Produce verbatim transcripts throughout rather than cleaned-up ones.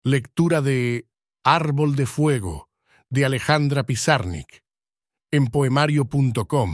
Lectura de Árbol de Fuego, de Alejandra Pizarnik, en poemario punto com.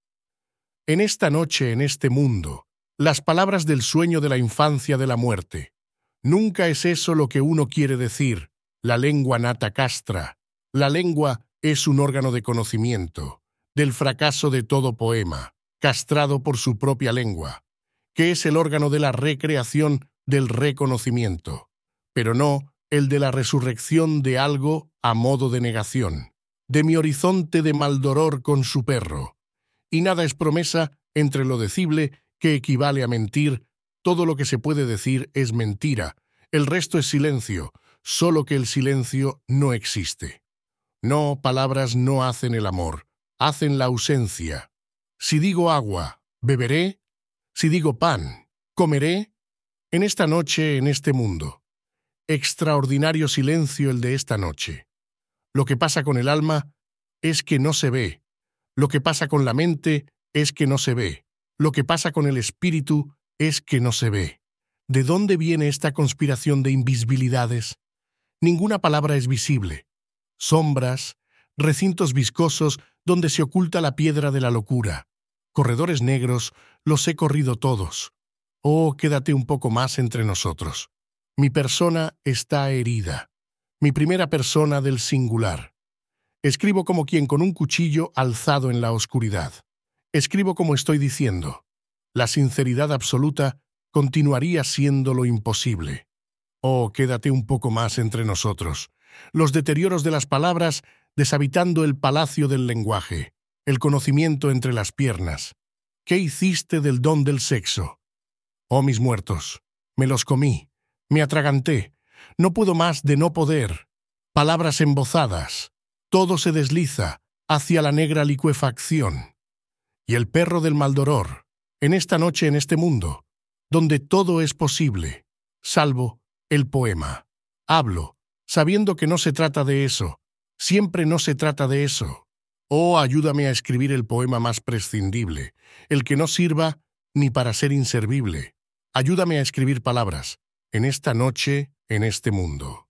En esta noche, en este mundo, las palabras del sueño de la infancia de la muerte. Nunca es eso lo que uno quiere decir. La lengua nata castra. La lengua es un órgano de conocimiento, del fracaso de todo poema, castrado por su propia lengua, que es el órgano de la recreación del reconocimiento, pero no el de la resurrección de algo a modo de negación, de mi horizonte de Maldoror con su perro. Y nada es promesa entre lo decible, que equivale a mentir. Todo lo que se puede decir es mentira, el resto es silencio, solo que el silencio no existe. No, palabras no hacen el amor, hacen la ausencia. Si digo agua, beberé. Si digo pan, comeré. En esta noche, en este mundo. Extraordinario silencio el de esta noche. Lo que pasa con el alma es que no se ve. Lo que pasa con la mente es que no se ve. Lo que pasa con el espíritu es que no se ve. ¿De dónde viene esta conspiración de invisibilidades? Ninguna palabra es visible. Sombras, recintos viscosos donde se oculta la piedra de la locura. Corredores negros, los he corrido todos. Oh, quédate un poco más entre nosotros. Mi persona está herida. Mi primera persona del singular. Escribo como quien con un cuchillo alzado en la oscuridad. Escribo como estoy diciendo. La sinceridad absoluta continuaría siendo lo imposible. Oh, quédate un poco más entre nosotros. Los deterioros de las palabras deshabitando el palacio del lenguaje, el conocimiento entre las piernas. ¿Qué hiciste del don del sexo? Oh, mis muertos, me los comí, me atraganté, no puedo más de no poder. Palabras embozadas, todo se desliza hacia la negra licuefacción. Y el perro del Maldoror, en esta noche, en este mundo, donde todo es posible, salvo el poema. Hablo, sabiendo que no se trata de eso, siempre no se trata de eso. Oh, ayúdame a escribir el poema más prescindible, el que no sirva ni para ser inservible. Ayúdame a escribir palabras, en esta noche, en este mundo.